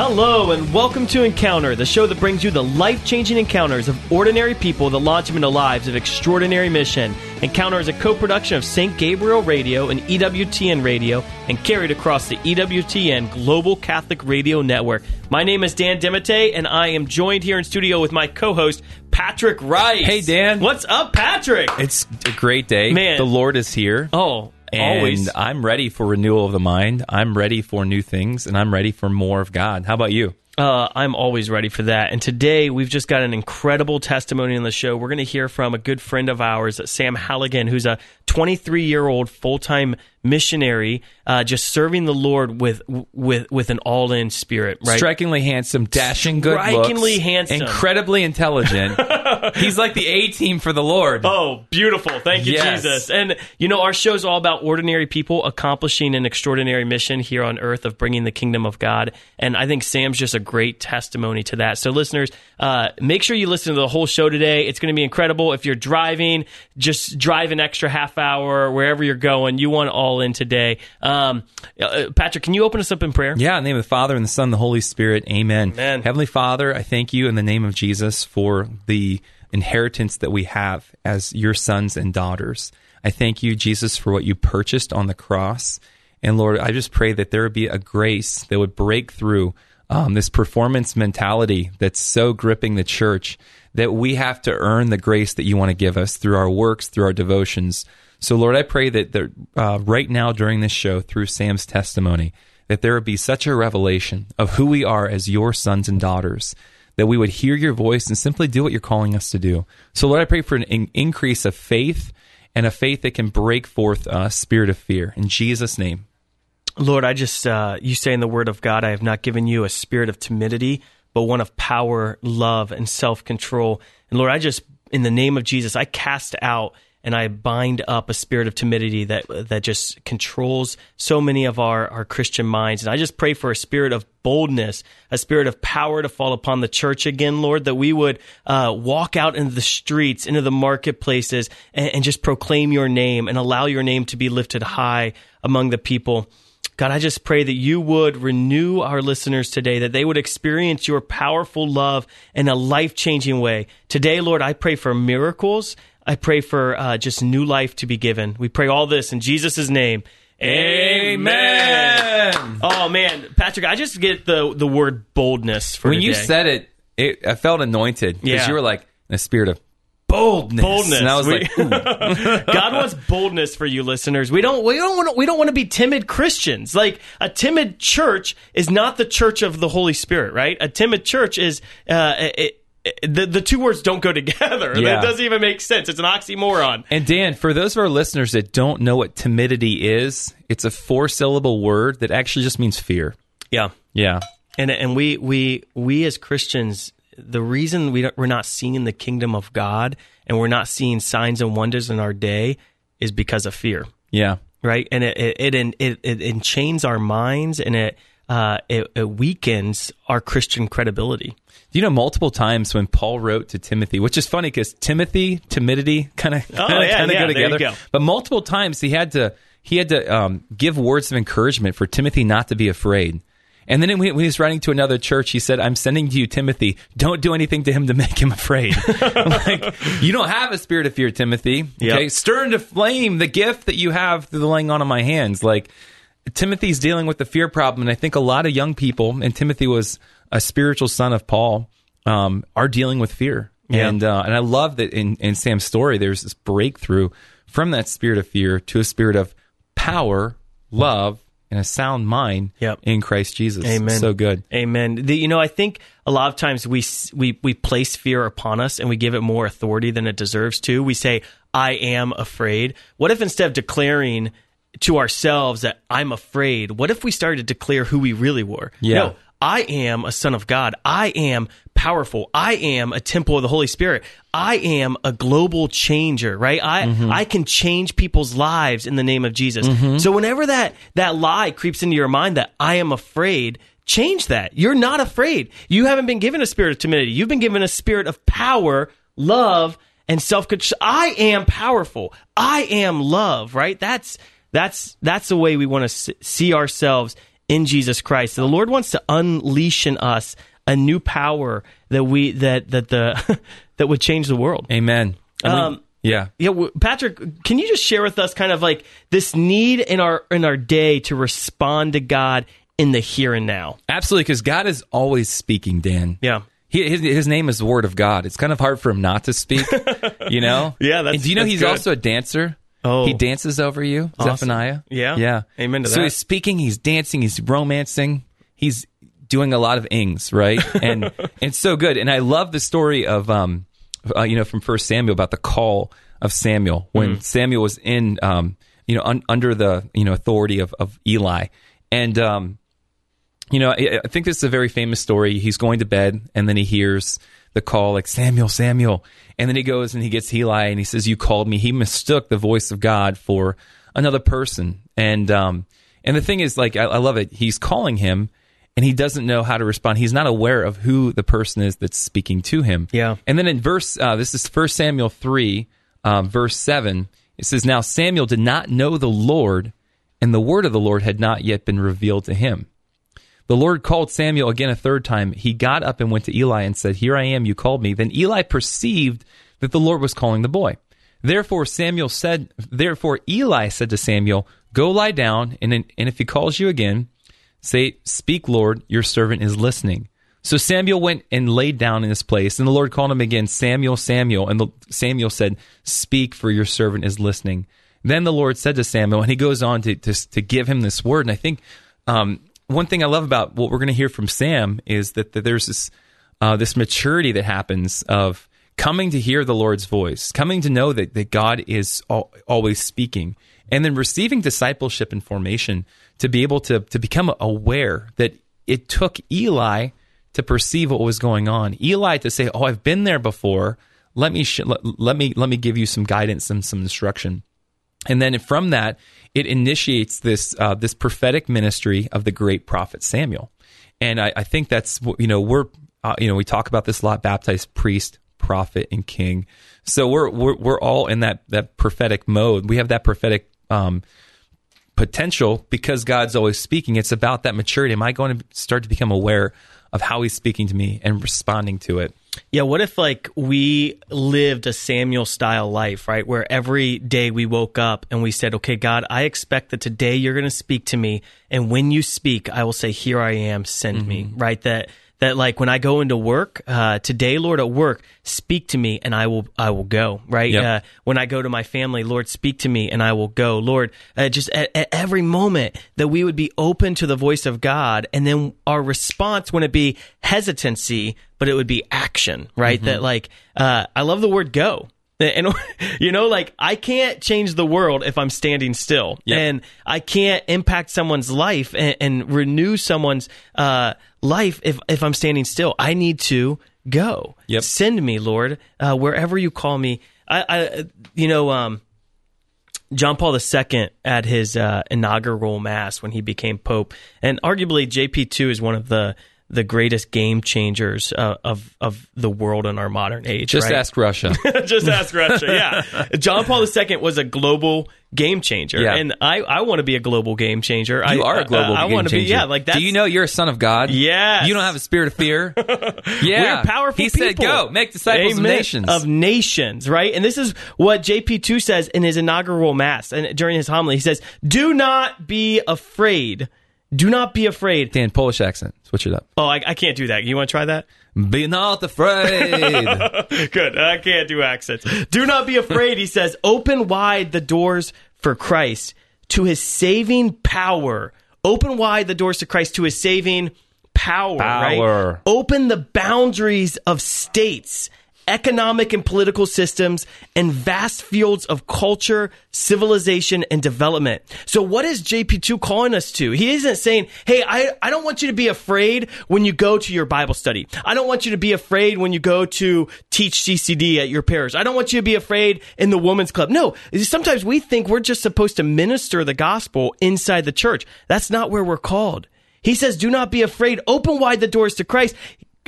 Hello and welcome to Encounter, the show that brings you the life-changing encounters of ordinary people that launch them into lives of extraordinary mission. Encounter is a co-production of St. Gabriel Radio and EWTN Radio and carried across the EWTN Global Catholic Radio Network. My name is Dan Dimite, and I am joined here in studio with my co-host, Patrick Rice. Hey, Dan. What's up, Patrick? It's a great day. Man. The Lord is here. Oh, always. And I'm ready for renewal of the mind. I'm ready for new things, and I'm ready for more of God. How about you? I'm always ready for that. And today, we've just got an incredible testimony on the show. We're going to hear from a good friend of ours, Sam Halligan, who's a 23-year-old full-time missionary, just serving the Lord with an all-in spirit. Right? Strikingly handsome, dashing good looks. Strikingly handsome. Incredibly intelligent. He's like the A-team for the Lord. Oh, beautiful. Thank you, Yes. Jesus. And, you know, our show's all about ordinary people accomplishing an extraordinary mission here on earth of bringing the kingdom of God. And I think Sam's just a great testimony to that. So, listeners, make sure you listen to the whole show today. It's going to be incredible. If you're driving, just drive an extra half hour wherever you're going. You want all in today. Patrick, can you open us up in prayer? Yeah, in the name of the Father, and the Son, and the Holy Spirit. Amen. Amen. Heavenly Father, I thank you in the name of Jesus for the inheritance that we have as your sons and daughters. I thank you, Jesus, for what you purchased on the cross. And Lord, I just pray that there would be a grace that would break through this performance mentality that's so gripping the church, that we have to earn the grace that you want to give us through our works, through our devotions. So, Lord, I pray that right now during this show, through Sam's testimony, that there would be such a revelation of who we are as your sons and daughters, that we would hear your voice and simply do what you're calling us to do. So, Lord, I pray for an increase of faith, and a faith that can break forth a spirit of fear. In Jesus' name. Lord, I just, you say in the Word of God, I have not given you a spirit of timidity, but one of power, love, and self-control. And Lord, I just, in the name of Jesus, I cast out and I bind up a spirit of timidity that just controls so many of our Christian minds. And I just pray for a spirit of boldness, a spirit of power to fall upon the church again, Lord, that we would walk out into the streets, into the marketplaces, and just proclaim your name and allow your name to be lifted high among the people. God, I just pray that you would renew our listeners today, that they would experience your powerful love in a life-changing way. Today, Lord, I pray for miracles. I pray for just new life to be given. We pray all this in Jesus' name. Amen. Oh, man. Patrick, I just get the word boldness for when today. You said it, I felt anointed, because Yeah. you were like, in a spirit of boldness. And I was like, ooh. God wants boldness for you, listeners. We don't want to be timid Christians. Like, a timid church is not the church of the Holy Spirit, right? A timid church is the two words don't go together. Yeah. That doesn't even make sense. It's an oxymoron. And Dan, for those of our listeners that don't know what timidity is, it's a 4-syllable word that actually just means fear. Yeah. Yeah. And we as Christians, the reason we're not seeing the kingdom of God and we're not seeing signs and wonders in our day is because of fear. Yeah. Right? And it enchains our minds, and it weakens our Christian credibility. Do you know, multiple times when Paul wrote to Timothy, which is funny because timidity kind of go together. There you go. But multiple times he had to give words of encouragement for Timothy not to be afraid. And then when he was writing to another church, he said, I'm sending to you Timothy. Don't do anything to him to make him afraid. Like, you don't have a spirit of fear, Timothy. Okay? Yep. Stir into flame the gift that you have through the laying on of my hands. Like, Timothy's dealing with the fear problem, and I think a lot of young people, and Timothy was a spiritual son of Paul, are dealing with fear. Yeah. And I love that in Sam's story, there's this breakthrough from that spirit of fear to a spirit of power, love, and a sound mind in Christ Jesus. Amen. So good. Amen. I think a lot of times we place fear upon us and we give it more authority than it deserves to. We say, I am afraid. What if instead of declaring to ourselves that I'm afraid, what if we started to declare who we really were? Yeah. No, I am a son of God. I am powerful. I am a temple of the Holy Spirit. I am a global changer, right? I can change people's lives in the name of Jesus. So whenever that lie creeps into your mind that I am afraid, change that. You're not afraid. You haven't been given a spirit of timidity. You've been given a spirit of power, love, and self-control. I am powerful. I am love, right? That's the way we want to see ourselves in Jesus Christ. The Lord wants to unleash in us a new power that that would change the world. Amen. Yeah. Patrick, can you just share with us kind of like this need in our day to respond to God in the here and now? Absolutely, because God is always speaking, Dan. Yeah. His name is the Word of God. It's kind of hard for him not to speak, you know? Yeah, and do you know he's good. Also a dancer? Oh. He dances over you, Awesome. Zephaniah. Yeah. Yeah. Amen to that. So he's speaking, he's dancing, he's romancing, he's doing a lot of ings, right? And it's so good. And I love the story of from 1 Samuel about the call of Samuel when Samuel was in under the authority of Eli. And I think this is a very famous story. He's going to bed and then he hears the call like, Samuel, Samuel. And then he goes and he gets Eli and he says, you called me. He mistook the voice of God for another person. And the thing is, like, I love it. He's calling him and he doesn't know how to respond. He's not aware of who the person is that's speaking to him. Yeah. And then in this is 1 Samuel 3, verse 7, it says, now Samuel did not know the Lord, and the word of the Lord had not yet been revealed to him. The Lord called Samuel again a third time. He got up and went to Eli and said, here I am, you called me. Then Eli perceived that the Lord was calling the boy. Therefore Eli said to Samuel, go lie down, and if he calls you again, say, speak, Lord, your servant is listening. So Samuel went and laid down in his place, and the Lord called him again, Samuel, Samuel. And Samuel said, speak, for your servant is listening. Then the Lord said to Samuel, and he goes on to give him this word. And I think one thing I love about what we're going to hear from Sam is that there's this maturity that happens of coming to hear the Lord's voice, coming to know that God is always speaking, and then receiving discipleship and formation to be able to become aware that it took Eli to perceive what was going on. Eli to say, "Oh, I've been there before. Let me give you some guidance and some instruction." And then from that, it initiates this prophetic ministry of the great prophet Samuel. And I think that's we talk about this a lot: baptized priest, prophet, and king. So we're all in that prophetic mode. We have that prophetic potential because God's always speaking. It's about that maturity. Am I going to start to become aware of how he's speaking to me and responding to it? Yeah, what if like we lived a Samuel-style life, right? Where every day we woke up and we said, okay, God, I expect that today you're going to speak to me. And when you speak, I will say, here I am, send me, right? That like when I go into work, today, Lord, at work, speak to me and I will go, right? Yep. When I go to my family, Lord, speak to me and I will go. Lord, just at every moment that we would be open to the voice of God, and then our response wouldn't be hesitancy, but it would be action, right? That like, I love the word go. And, like I can't change the world if I'm standing still. Yep. And I can't impact someone's life and renew someone's life if I'm standing still. I need to go. Yep. Send me, Lord, wherever you call me. John Paul II at his inaugural mass when he became Pope, and arguably JP2 is one of the greatest game changers of the world in our modern age. Just right? ask Russia. Just ask Russia, yeah. John Paul II was a global game changer, yeah. and I want to be a global game changer. You are a global game want to changer. be, yeah. Like that. Do you know you're a son of God? Yes. You don't have a spirit of fear? Yeah. We're powerful He people. said, go, make disciples Amen. of nations. Of nations, right? And this is what JP2 says in his inaugural mass, and during his homily, he says, do not be afraid. Do not be afraid. Dan, Polish accent. Switch it up. Oh, I can't do that. You want to try that? Be not afraid. Good. I can't do accents. Do not be afraid, he says. Open wide the doors for Christ to his saving power. Open wide the doors to Christ to his saving power. Right? Open the boundaries of states, economic and political systems, and vast fields of culture, civilization, and development. So what is JP2 calling us to? He isn't saying, hey, I don't want you to be afraid when you go to your Bible study. I don't want you to be afraid when you go to teach CCD at your parish. I don't want you to be afraid in the women's club. No, sometimes we think we're just supposed to minister the gospel inside the church. That's not where we're called. He says, do not be afraid. Open wide the doors to Christ.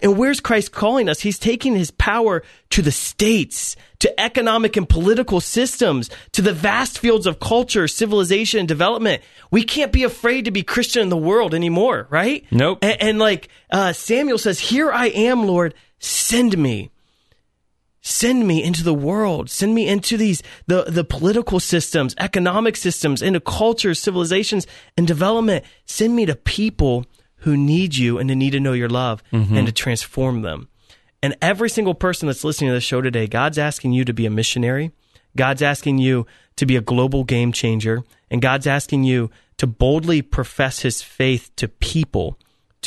And where's Christ calling us? He's taking his power to the states, to economic and political systems, to the vast fields of culture, civilization, and development. We can't be afraid to be Christian in the world anymore, right? Nope. And like Samuel says, here I am, Lord, send me. Send me into the world. Send me into the political systems, economic systems, into cultures, civilizations, and development. Send me to people who need you and to need to know your love and to transform them. And every single person that's listening to this show today, God's asking you to be a missionary. God's asking you to be a global game changer. And God's asking you to boldly profess his faith to people,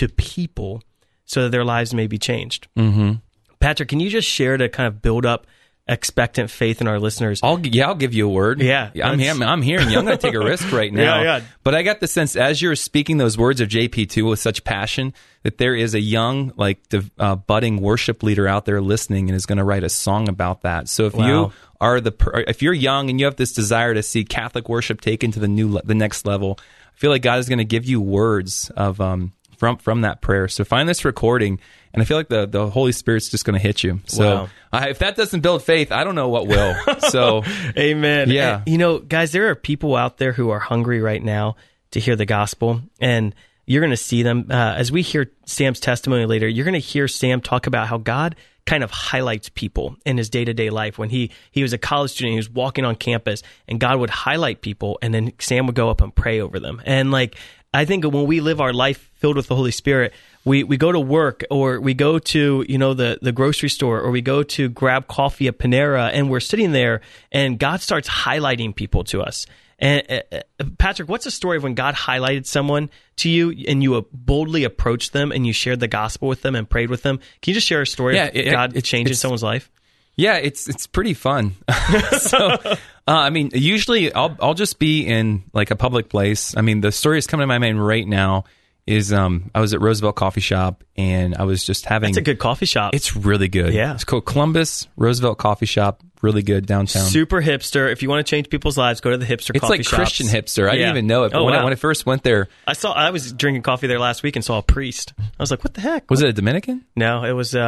so that their lives may be changed. Mm-hmm. Patrick, can you just share to kind of build up expectant faith in our listeners? I'll give you a word. Yeah. I'm hearing you. I'm going to take a risk right now. Yeah. But I got the sense as you're speaking those words of JP2 with such passion that there is a young, budding worship leader out there listening and is going to write a song about that. So if you are if you're young and you have this desire to see Catholic worship taken to the next level, I feel like God is going to give you words of from that prayer. So find this recording, and I feel like the Holy Spirit's just going to hit you. So if that doesn't build faith, I don't know what will. So amen. Yeah. And, guys, there are people out there who are hungry right now to hear the gospel, and you're going to see them. As we hear Sam's testimony later, you're going to hear Sam talk about how God kind of highlights people in his day-to-day life. When he was a college student, he was walking on campus, and God would highlight people, and then Sam would go up and pray over them. And I think when we live our life filled with the Holy Spirit, we go to work, or we go to the grocery store, or we go to grab coffee at Panera, and we're sitting there, and God starts highlighting people to us. And Patrick, what's a story of when God highlighted someone to you, and you boldly approached them, and you shared the gospel with them and prayed with them? Can you just share a story of God changing someone's life? Yeah, it's pretty fun. So, usually I'll just be in a public place. The story that's coming to my mind right now is I was at Roosevelt Coffee Shop, and I was just having... That's a good coffee shop. It's really good. Yeah. It's called Columbus Roosevelt Coffee Shop. Really good downtown. Super hipster. If you want to change people's lives, go to the hipster coffee shops. It's like Christian hipster. I didn't even know it. But when I first went there... I was drinking coffee there last week and saw a priest. I was like, what the heck? Was it a Dominican? No, it was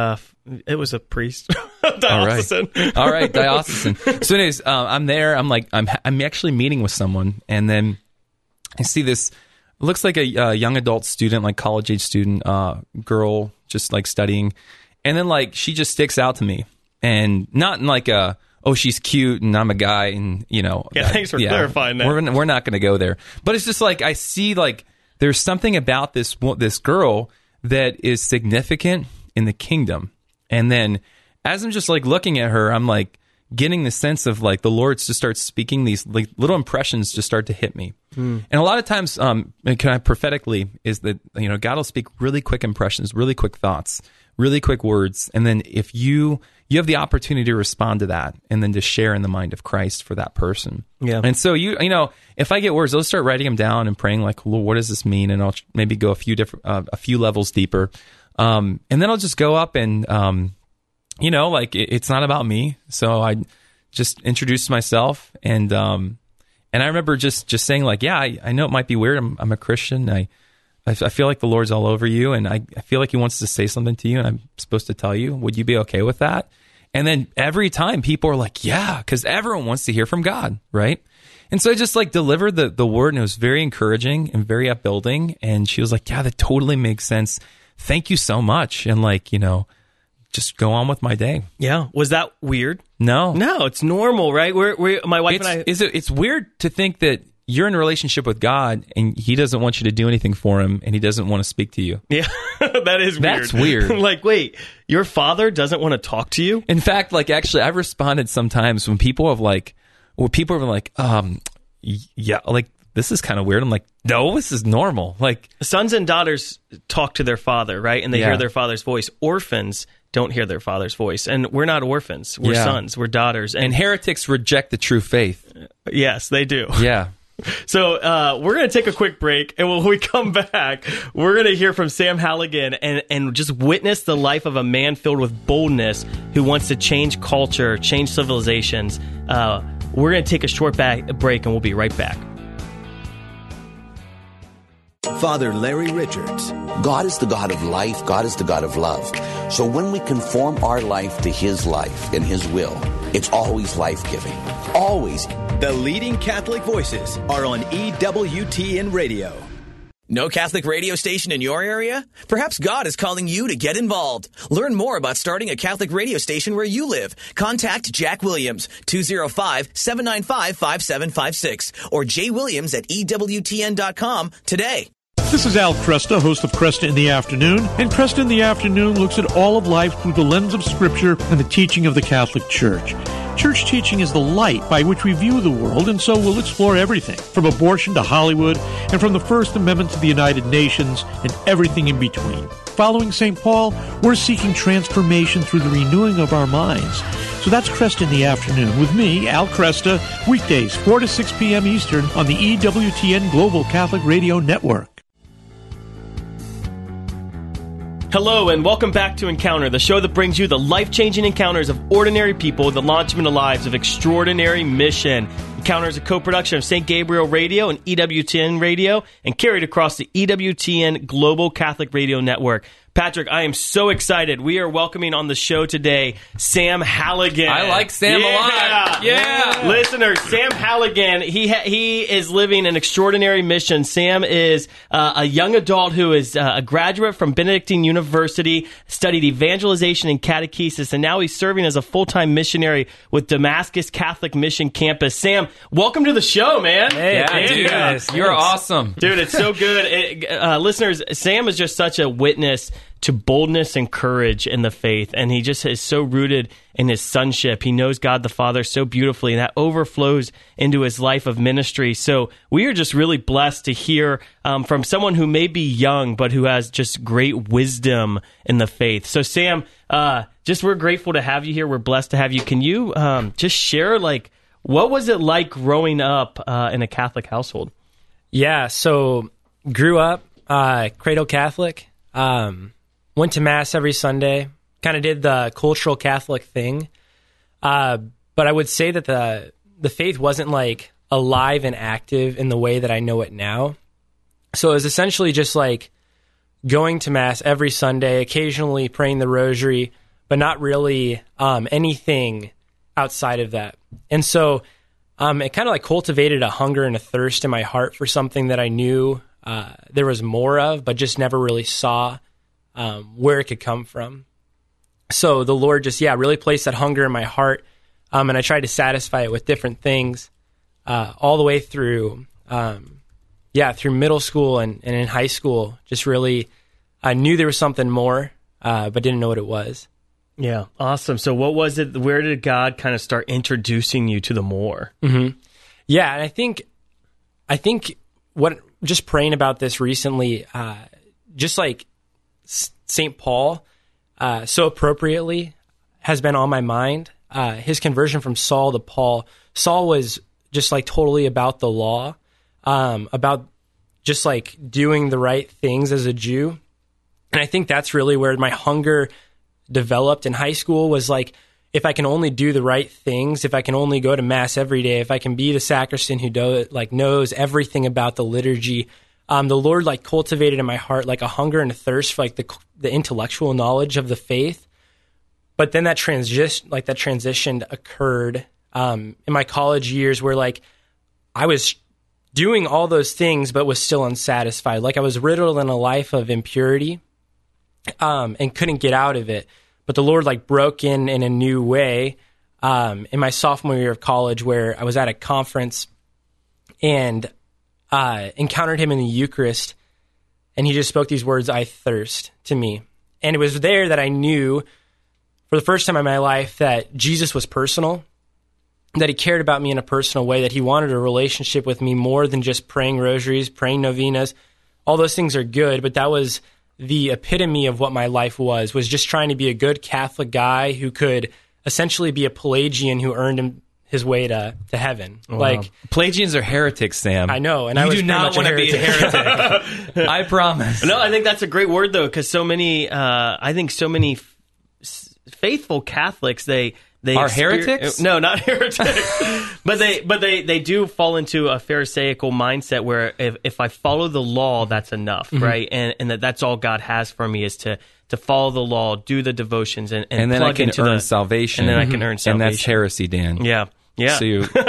a priest. Diocesan. All right, diocesan. So anyways, I'm there. I'm actually meeting with someone, and then I see this. It looks like a young adult student, college age student, girl, just studying, and then she just sticks out to me, and not in she's cute and I'm a guy, and thanks for clarifying that. We're not going to go there, but it's just I see there's something about this girl that is significant in the kingdom. And then as I'm just looking at her, I'm getting the sense of the Lord just starts speaking, these little impressions just start to hit me. And a lot of times, prophetically, is that God will speak really quick impressions, really quick thoughts, really quick words, and then if you have the opportunity to respond to that, and then to share in the mind of Christ for that person. Yeah. And so if I get words, I'll start writing them down and praying Lord, what does this mean? And I'll maybe go a few levels deeper. And then I'll just go up and, it's not about me. So I just introduced myself, and I remember just saying I know it might be weird. I'm a Christian. I feel like the Lord's all over you, and I feel like he wants to say something to you, and I'm supposed to tell you. Would you be okay with that? And then every time people are like, yeah, because everyone wants to hear from God, right? And so I just delivered the word, and it was very encouraging and very upbuilding. And she was like, yeah, that totally makes sense. Thank you so much. And just go on with my day. Yeah. Was that weird? No, it's normal, right? My wife and I. It's weird to think that you're in a relationship with God and he doesn't want you to do anything for him, and he doesn't want to speak to you. Yeah, that is weird. That's weird. Wait, your father doesn't want to talk to you? In fact, actually, I've responded sometimes when people have this is kind of weird. I'm like, no, this is normal. Sons and daughters talk to their father, right? And they hear their father's voice. Orphans don't hear their father's voice. And we're not orphans. We're sons. We're daughters. And heretics reject the true faith. Yes, they do. Yeah. So we're going to take a quick break, and when we come back, we're going to hear from Sam Halligan and just witness the life of a man filled with boldness who wants to change culture, change civilizations. We're going to take a short break, and we'll be right back. Father Larry Richards. God is the God of life. God is the God of love. So when we conform our life to His life and His will, it's always life-giving. Always. The leading Catholic voices are on EWTN Radio. No Catholic radio station in your area? Perhaps God is calling you to get involved. Learn more about starting a Catholic radio station where you live. Contact Jack Williams, 205-795-5756, or jwilliams@EWTN.com today. This is Al Kresta, host of Kresta in the Afternoon, and Kresta in the Afternoon looks at all of life through the lens of Scripture and the teaching of the Catholic Church. Church teaching is the light by which we view the world, and so we'll explore everything, from abortion to Hollywood, and from the First Amendment to the United Nations, and everything in between. Following St. Paul, we're seeking transformation through the renewing of our minds. So that's Kresta in the Afternoon with me, Al Kresta, weekdays 4 to 6 p.m. Eastern on the EWTN Global Catholic Radio Network. Hello and welcome back to Encounter, the show that brings you the life-changing encounters of ordinary people that launch them into lives of extraordinary mission. Encounter is a co-production of St. Gabriel Radio and EWTN Radio and carried across the EWTN Global Catholic Radio Network. Patrick, I am so excited. We are welcoming on the show today Sam Halligan. I like Sam a lot. Yeah. Listeners, Sam Halligan, he is living an extraordinary mission. Sam is a young adult who is a graduate from Benedictine University, studied evangelization and catechesis, and now he's serving as a full-time missionary with Damascus Catholic Mission Campus. Sam, welcome to the show, man. Hey, dude, you're awesome. Dude, it's so good. Listeners, Sam is just such a witness to boldness and courage in the faith, and he just is so rooted in his sonship. He knows God the Father so beautifully, and that overflows into his life of ministry. So we are just really blessed to hear from someone who may be young, but who has just great wisdom in the faith. So Sam, we're grateful to have you here. We're blessed to have you. Can you just share, what was it like growing up in a Catholic household? Yeah, so grew up cradle Catholic. Went to Mass every Sunday, kind of did the cultural Catholic thing. But I would say that the faith wasn't alive and active in the way that I know it now. So it was essentially just going to Mass every Sunday, occasionally praying the rosary, but not really anything outside of that. And so it kind of cultivated a hunger and a thirst in my heart for something that I knew there was more of, but just never really saw where it could come from. So the Lord just, really placed that hunger in my heart, and I tried to satisfy it with different things all the way through, through middle school and in high school. Just really, I knew there was something more, but didn't know what it was. Yeah, awesome. So what was it? Where did God kind of start introducing you to the more? Mm-hmm. Yeah, and I think what just praying about this recently, just like St. Paul, so appropriately has been on my mind. His conversion from Saul to Paul. Saul was just totally about the law, about just doing the right things as a Jew. And I think that's really where my hunger developed in high school was if I can only do the right things, if I can only go to Mass every day, if I can be the sacristan who knows everything about the liturgy, the Lord cultivated in my heart a hunger and a thirst for the intellectual knowledge of the faith. But then that transition occurred in my college years where I was doing all those things but was still unsatisfied. I was riddled in a life of impurity and couldn't get out of it. But the Lord broke in a new way in my sophomore year of college, where I was at a conference and encountered him in the Eucharist, and he just spoke these words, "I thirst," to me. And it was there that I knew for the first time in my life that Jesus was personal, that he cared about me in a personal way, that he wanted a relationship with me more than just praying rosaries, praying novenas. All those things are good, but that was the epitome of what my life was just trying to be a good Catholic guy who could essentially be a Pelagian who earned his way to heaven. Wow. Pelagians are heretics, Sam. I know, and you I was do not want to be a heretic. I promise. No, I think that's a great word though, because so many, faithful Catholics, they they Are heretics? No, not heretics. but they do fall into a Pharisaical mindset where if I follow the law, that's enough, right? And that's all God has for me is to follow the law, do the devotions, and then plug I can into earn salvation. And then I can earn salvation. And that's heresy, Dan. Yeah. So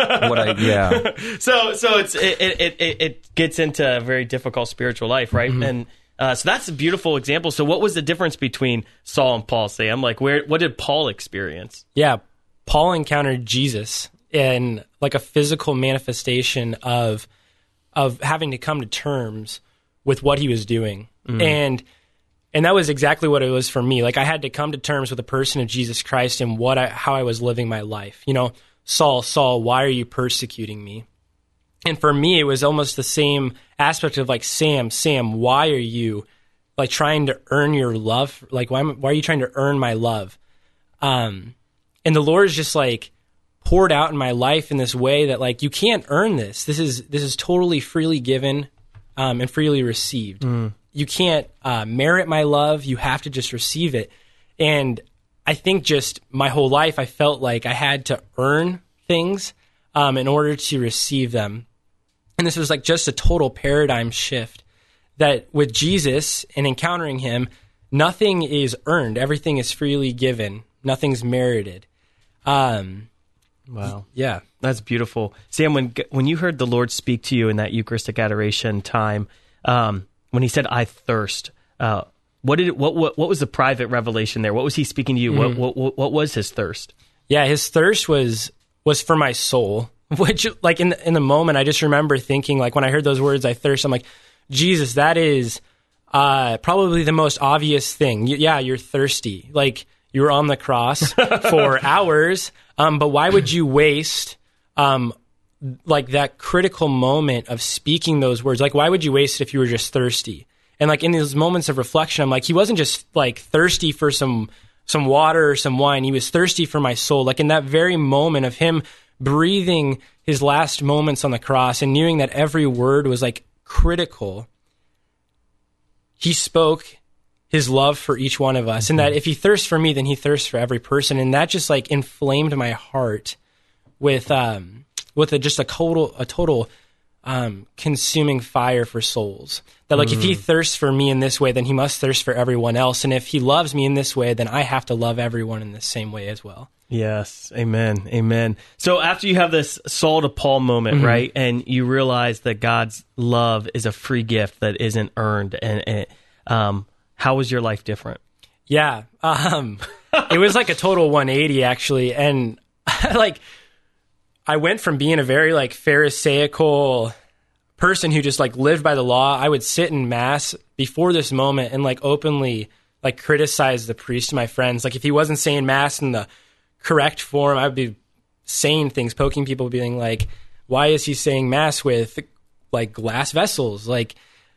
So it gets into a very difficult spiritual life, right? And so that's a beautiful example. So what was the difference between Saul and Paul, Sam? Like, what did Paul experience? Yeah, Paul encountered Jesus in like a physical manifestation of having to come to terms with what he was doing. And that was exactly what it was for me. Like, I had to come to terms with the person of Jesus Christ and how I was living my life. You know, Saul, Saul, why are you persecuting me? And for me, it was almost the same aspect of like, Sam, why are you like trying to earn your love? Like, why are you trying to earn my love? And the Lord is just like poured out in my life in this way that like, you can't earn this. This is totally freely given and freely received. You can't merit my love. You have to just receive it. And I think just my whole life, I felt like I had to earn things in order to receive them. And this was like just a total paradigm shift that with Jesus and encountering him, nothing is earned. Everything is freely given. Nothing's merited. Wow. Yeah. That's beautiful. Sam, when you heard the Lord speak to you in that Eucharistic adoration time, when he said, I thirst, what was the private revelation there? What was he speaking to you? What was his thirst? Yeah, his thirst was for my soul, which like in the moment, I just remember thinking like when I heard those words, I thirst, I'm like, Jesus, that is probably the most obvious thing. Yeah, you're thirsty. Like you were on the cross for hours, but why would you waste like that critical moment of speaking those words? Like why would you waste it if you were just thirsty? And like in those moments of reflection, I'm like, he wasn't just like thirsty for some water or some wine. He was thirsty for my soul. Like in that very moment of him breathing his last moments on the cross and knowing that every word was like critical, he spoke his love for each one of us. And that if he thirsts for me, then he thirsts for every person. And that just like inflamed my heart with just a total consuming fire for souls. That like if he thirsts for me in this way, then he must thirst for everyone else. And if he loves me in this way, then I have to love everyone in the same way as well. Yes. Amen. So after you have this Saul to Paul moment, right, and you realize that God's love is a free gift that isn't earned, and how was your life different? Yeah. It was like a total 180 actually. And like, I went from being a very like Pharisaical person who just like lived by the law. I would sit in mass before this moment and like openly like criticize the priest to my friends. Like if he wasn't saying mass in the correct form, I would be saying things, poking people, being like, why is he saying mass with like glass vessels? Like,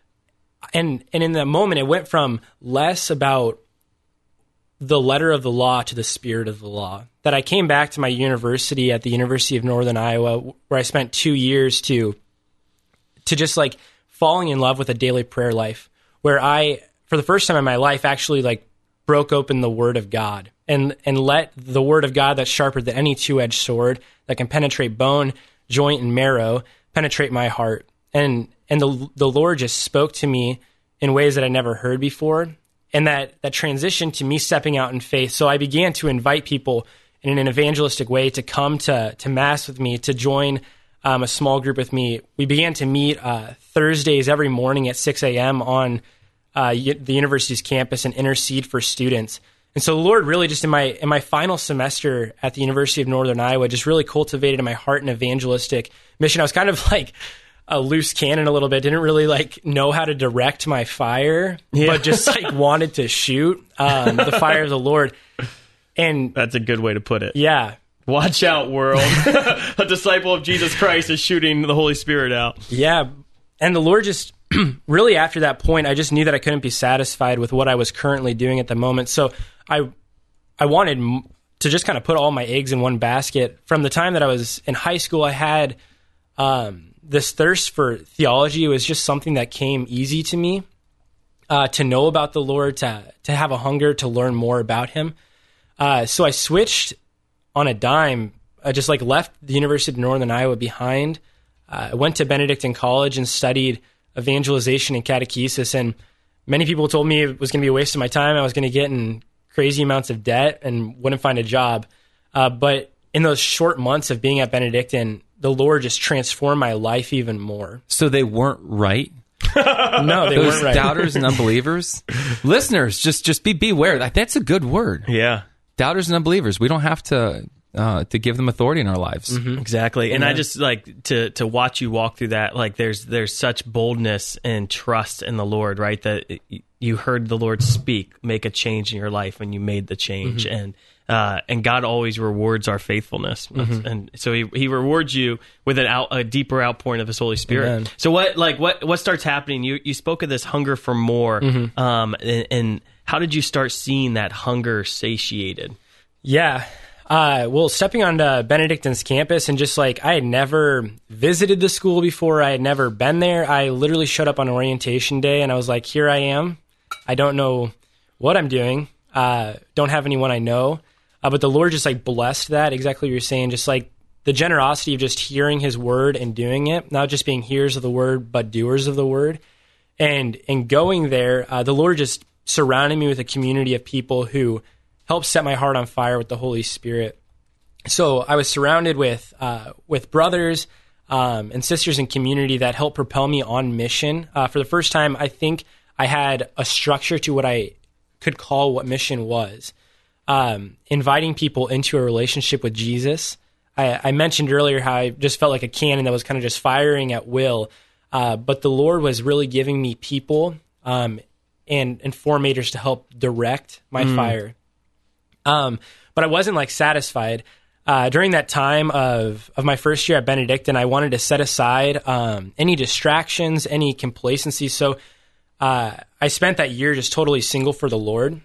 and in that moment, it went from less about the letter of the law to the spirit of the law. That I came back to my university at the University of Northern Iowa, where I spent 2 years to just like falling in love with a daily prayer life, where I, for the first time in my life, actually like broke open the Word of God and let the Word of God that's sharper than any two-edged sword that can penetrate bone, joint, and marrow penetrate my heart. And the Lord just spoke to me in ways that I never heard before. And that transitioned to me stepping out in faith. So I began to invite people in an evangelistic way to come to Mass with me, to join a small group with me. We began to meet Thursdays every morning at 6 a.m. on the university's campus and intercede for students. And so the Lord really just in my final semester at the University of Northern Iowa just really cultivated in my heart an evangelistic mission. I was kind of like a loose cannon a little bit, didn't really like know how to direct my fire, but just like wanted to shoot the fire of the Lord. And that's a good way to put it. Yeah. Watch out, world. A disciple of Jesus Christ is shooting the Holy Spirit out. Yeah. And the Lord just really after that point, I just knew that I couldn't be satisfied with what I was currently doing at the moment. So I wanted to just kind of put all my eggs in one basket. From the time that I was in high school, I had this thirst for theology. It was just something that came easy to me, to know about the Lord, to have a hunger to learn more about him. So I switched on a dime, I just like left the University of Northern Iowa behind. I went to Benedictine College and studied evangelization and catechesis. And many people told me it was going to be a waste of my time. I was going to get in crazy amounts of debt and wouldn't find a job. But in those short months of being at Benedictine, the Lord just transformed my life even more. So they weren't right? No, they Those weren't right. doubters and unbelievers? Listeners, just beware. That's a good word. Yeah. Doubters and unbelievers. We don't have to give them authority in our lives. Mm-hmm. Exactly. And I just like to watch you walk through that. Like there's such boldness and trust in the Lord, right? That you heard the Lord speak, make a change in your life, and you made the change. And God always rewards our faithfulness. And so he rewards you with a deeper outpouring of his Holy Spirit. Amen. So what starts happening? You spoke of this hunger for more. And how did you start seeing that hunger satiated? Yeah. Well, stepping onto Benedictine's campus and just like I had never visited the school before. I had never been there. I literally showed up on orientation day and I was like, here I am. I don't know what I'm doing. Don't have anyone I know. But the Lord just like blessed that, exactly what you're saying, just like the generosity of just hearing his word and doing it, not just being hearers of the word, but doers of the word. And in going there, the Lord just surrounded me with a community of people who helped set my heart on fire with the Holy Spirit. So I was surrounded with brothers and sisters in community that helped propel me on mission. For the first time, I think I had a structure to what I could call what mission was. Inviting people into a relationship with Jesus. I mentioned earlier how I just felt like a cannon that was kind of just firing at will. But the Lord was really giving me people and formators to help direct my fire. But I wasn't like satisfied. During that time of my first year at Benedictine, I wanted to set aside any distractions, any complacency. So I spent that year just totally single for the Lord.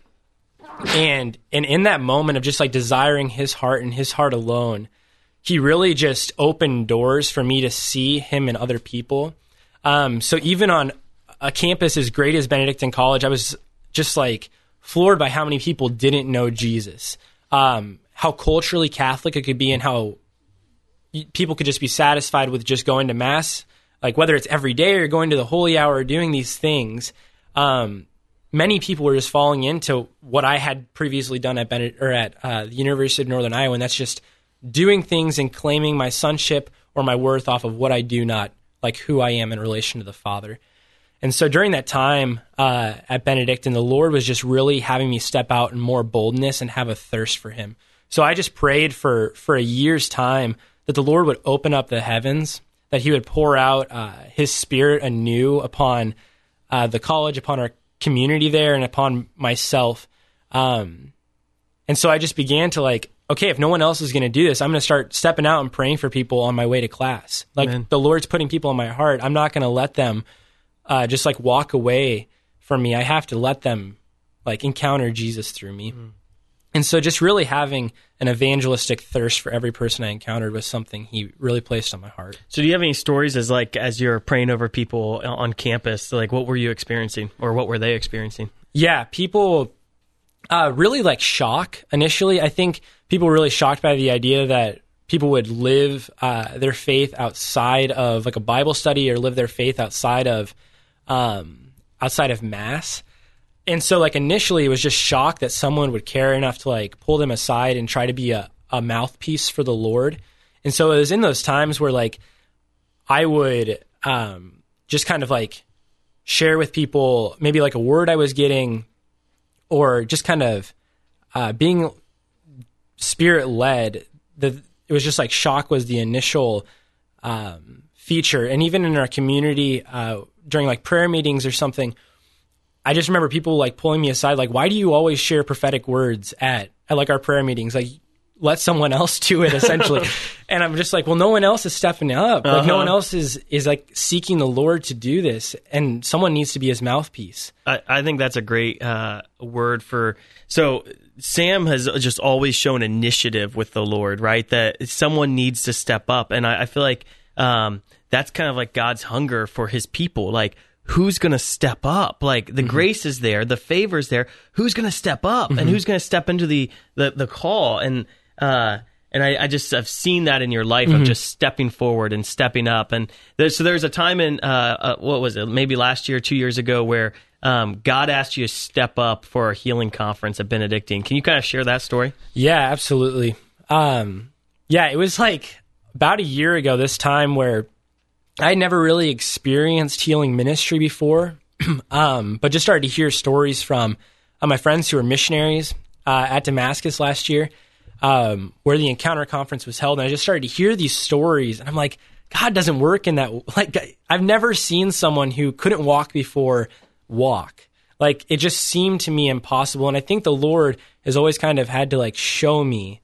And in that moment of just like desiring his heart and his heart alone, he really just opened doors for me to see him in other people. So even on a campus as great as Benedictine College, I was just like floored by how many people didn't know Jesus, how culturally Catholic it could be, and how people could just be satisfied with just going to Mass, like whether it's every day or going to the Holy Hour or doing these things. Many people were just falling into what I had previously done at the University of Northern Iowa, and that's just doing things and claiming my sonship or my worth off of what I do, not like who I am in relation to the Father. And so during that time at Benedictine, the Lord was just really having me step out in more boldness and have a thirst for him. So I just prayed for a year's time that the Lord would open up the heavens, that he would pour out his Spirit anew upon the college, upon our community there, and upon myself. And so I just began to like, okay, if no one else is going to do this, I'm going to start stepping out and praying for people on my way to class. Like Amen. The the Lord's putting people in my heart. I'm not going to let them just like walk away from me. I have to let them like encounter Jesus through me. And so just really having an evangelistic thirst for every person I encountered was something he really placed on my heart. So do you have any stories as you're praying over people on campus, like what were you experiencing or what were they experiencing? Yeah, people really like shock initially. I think people were really shocked by the idea that people would live their faith outside of like a Bible study or live their faith outside of Mass. And so like initially it was just shock that someone would care enough to like pull them aside and try to be a mouthpiece for the Lord. And so it was in those times where like I would just kind of like share with people maybe like a word I was getting, or just kind of being Spirit-led. It was just like shock was the initial feature. And even in our community during like prayer meetings or something, I just remember people like pulling me aside, like, why do you always share prophetic words at like our prayer meetings? Like, let someone else do it, essentially. And I'm just like, well, no one else is stepping up. Like, no one else is like seeking the Lord to do this, and someone needs to be his mouthpiece. I think that's a great word for. So Sam has just always shown initiative with the Lord, right? That someone needs to step up, and I feel like that's kind of like God's hunger for his people, like. Who's going to step up? Like the grace is there, the favor is there. Who's going to step up and who's going to step into the call? And And I've seen that in your life of just stepping forward and stepping up. And there's a time in, what was it, maybe last year, 2 years ago, where God asked you to step up for a healing conference at Benedictine. Can you kind of share that story? Yeah, absolutely. It was like about a year ago this time where I had never really experienced healing ministry before, but just started to hear stories from my friends who were missionaries at Damascus last year, where the Encounter Conference was held. And I just started to hear these stories, and I'm like, God doesn't work in that. Like, I've never seen someone who couldn't walk before walk. Like, it just seemed to me impossible. And I think the Lord has always kind of had to like show me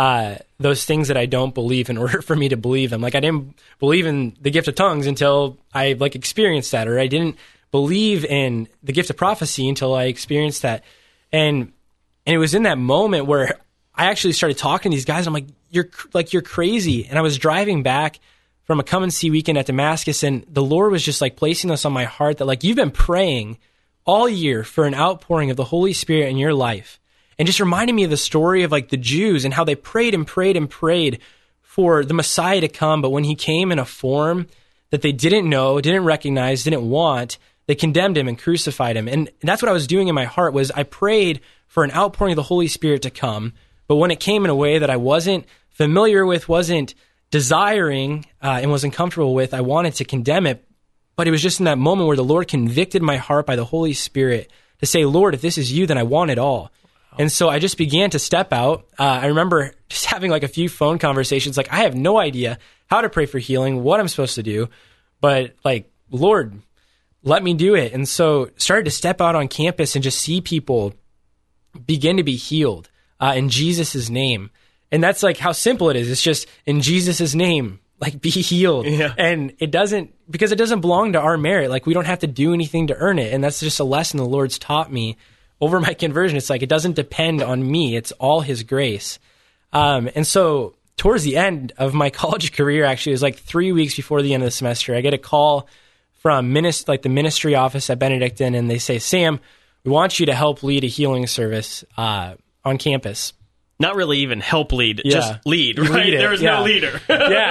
those things that I don't believe in order for me to believe them. Like, I didn't believe in the gift of tongues until I like experienced that, or I didn't believe in the gift of prophecy until I experienced that. And it was in that moment where I actually started talking to these guys. I'm like, you're crazy. And I was driving back from a come and see weekend at Damascus, and the Lord was just like placing this on my heart that like, you've been praying all year for an outpouring of the Holy Spirit in your life. And just reminding me of the story of like the Jews and how they prayed and prayed and prayed for the Messiah to come. But when he came in a form that they didn't know, didn't recognize, didn't want, they condemned him and crucified him. And that's what I was doing in my heart, was I prayed for an outpouring of the Holy Spirit to come. But when it came in a way that I wasn't familiar with, wasn't desiring, and wasn't comfortable with, I wanted to condemn it. But it was just in that moment where the Lord convicted my heart by the Holy Spirit to say, Lord, if this is you, then I want it all. And so I just began to step out. I remember just having like a few phone conversations. Like, I have no idea how to pray for healing, what I'm supposed to do, but like, Lord, let me do it. And so started to step out on campus and just see people begin to be healed in Jesus' name. And that's like how simple it is. It's just in Jesus' name, like, be healed. Yeah. And it doesn't belong to our merit. Like, we don't have to do anything to earn it. And that's just a lesson the Lord's taught me over my conversion. It's like, it doesn't depend on me. It's all his grace. And so towards the end of my college career, actually, it was like 3 weeks before the end of the semester, I get a call from the ministry office at Benedictine, and they say, Sam, we want you to help lead a healing service on campus. Not really even help lead, just lead, right? Lead there was no leader.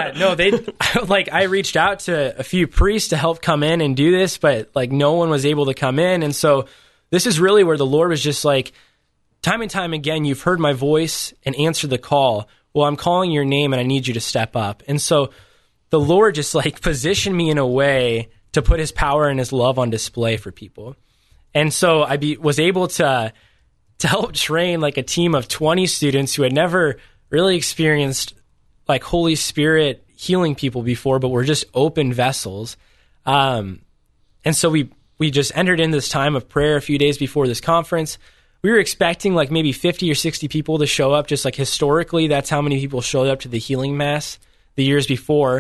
I reached out to a few priests to help come in and do this, but like no one was able to come in. And so this is really where the Lord was just like, time and time again, you've heard my voice and answered the call. Well, I'm calling your name and I need you to step up. And so the Lord just like positioned me in a way to put his power and his love on display for people. And so I was able to help train like a team of 20 students who had never really experienced like Holy Spirit healing people before, but were just open vessels. And so we just entered in this time of prayer a few days before this conference. We were expecting like maybe 50 or 60 people to show up. Just like historically, that's how many people showed up to the healing mass the years before.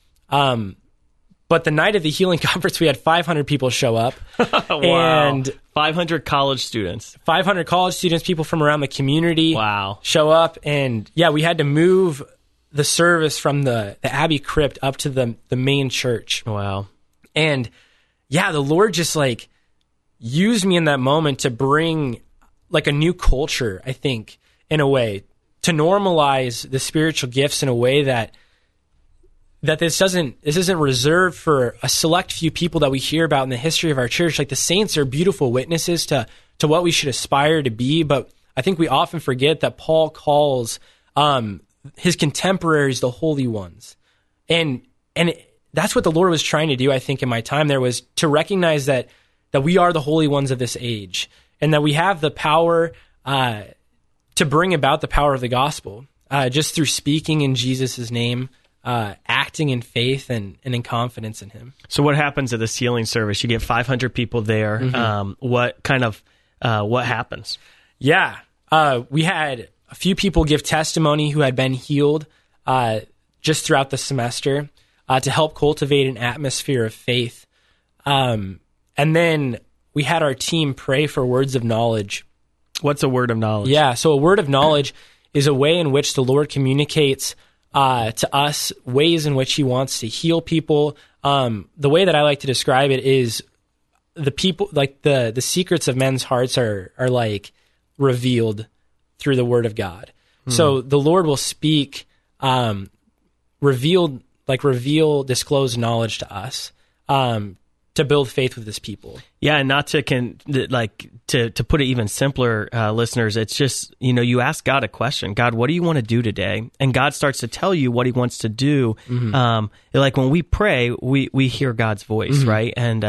But the night of the healing conference, we had 500 people show up. Wow. And 500 college students. 500 college students, people from around the community show up. And yeah, we had to move the service from the Abbey crypt up to the main church. Wow. And yeah, the Lord just like used me in that moment to bring like a new culture, I think, in a way, to normalize the spiritual gifts in a way that this isn't reserved for a select few people that we hear about in the history of our church. Like, the saints are beautiful witnesses to what we should aspire to be, but I think we often forget that Paul calls his contemporaries the holy ones. And that's what the Lord was trying to do, I think, in my time there, was to recognize that we are the holy ones of this age, and that we have the power to bring about the power of the gospel just through speaking in Jesus' name, acting in faith and in confidence in him. So what happens at this healing service? You get 500 people there. Mm-hmm. What happens? Yeah. We had a few people give testimony who had been healed just throughout the semester to help cultivate an atmosphere of faith. And then we had our team pray for words of knowledge. What's a word of knowledge? Yeah, so a word of knowledge is a way in which the Lord communicates to us ways in which he wants to heal people. The way that I like to describe it is the people, like the secrets of men's hearts are like revealed through the word of God. So the Lord will speak, reveal, disclose knowledge to us, to build faith with his people. Yeah, and not to to put it even simpler, listeners, it's just, you ask God a question. God, what do you want to do today? And God starts to tell you what he wants to do. Like when we pray, we hear God's voice, right? And